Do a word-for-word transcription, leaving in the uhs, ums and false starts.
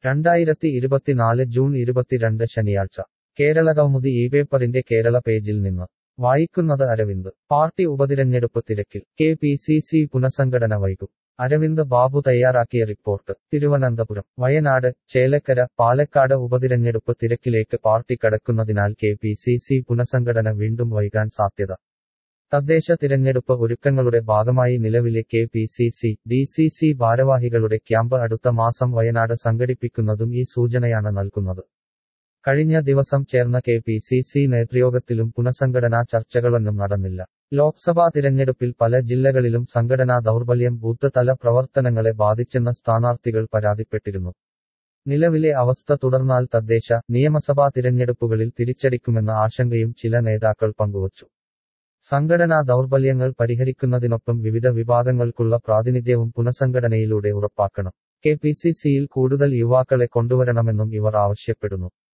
രണ്ടായിരത്തി ഇരുപത്തിനാല് ജൂൺ ഇരുപത്തിരണ്ട് ശനിയാഴ്ച കേരള കൗമുദി ഈ പേപ്പറിന്റെ കേരള പേജിൽ നിന്ന് വായിക്കുന്നത് അരവിന്ദ് പാർട്ടി ഉപതിരഞ്ഞെടുപ്പ് തിരക്കിൽ കെ പി സി സി പുനഃസംഘടന വൈകും അരവിന്ദ് ബാബു തയ്യാറാക്കിയ റിപ്പോർട്ട് തിരുവനന്തപുരം വയനാട് ചേലക്കര പാലക്കാട് ഉപതിരഞ്ഞെടുപ്പ് തിരക്കിലേക്ക് പാർട്ടി കടക്കുന്നതിനാൽ കെ പി സി സി പുനഃസംഘടന വീണ്ടും വൈകാൻ സാധ്യത തദ്ദേശ തിരഞ്ഞെടുപ്പ് ഒരുക്കങ്ങളുടെ ഭാഗമായി നിലവിലെ K P C C D C C ഭാരവാഹികളുടെ ക്യാമ്പ് അടുത്ത മാസം വയനാട് സംഘടിപ്പിക്കുന്നതും ഈ സൂചനയാണ് നൽകുന്നത് കഴിഞ്ഞ ദിവസം ചേർന്ന കെ പി സി സി നേതൃയോഗത്തിലും പുനഃസംഘടനാ ചർച്ചകളൊന്നും നടന്നില്ല ലോക്സഭാ തിരഞ്ഞെടുപ്പിൽ പല ജില്ലകളിലും സംഘടനാ ദൗർബല്യം ബൂത്ത് തല പ്രവർത്തനങ്ങളെ ബാധിച്ചെന്ന സ്ഥാനാർത്ഥികൾ പരാതിപ്പെട്ടിരുന്നു നിലവിലെ അവസ്ഥ തുടർന്നാൽ തദ്ദേശ നിയമസഭാ തിരഞ്ഞെടുപ്പുകളിൽ തിരിച്ചടിക്കുമെന്ന ആശങ്കയും ചില നേതാക്കൾ പങ്കുവച്ചു സംഘടനാ ദൗർബല്യങ്ങൾ പരിഹരിക്കുന്നതിനൊപ്പം വിവിധ വിഭാഗങ്ങൾക്കുള്ള പ്രാതിനിധ്യവും പുനഃസംഘടനയിലൂടെ ഉറപ്പാക്കണം കെ പി സി സിയിൽ കൂടുതൽ യുവാക്കളെ കൊണ്ടുവരണമെന്നും ഇവർ ആവശ്യപ്പെടുന്നു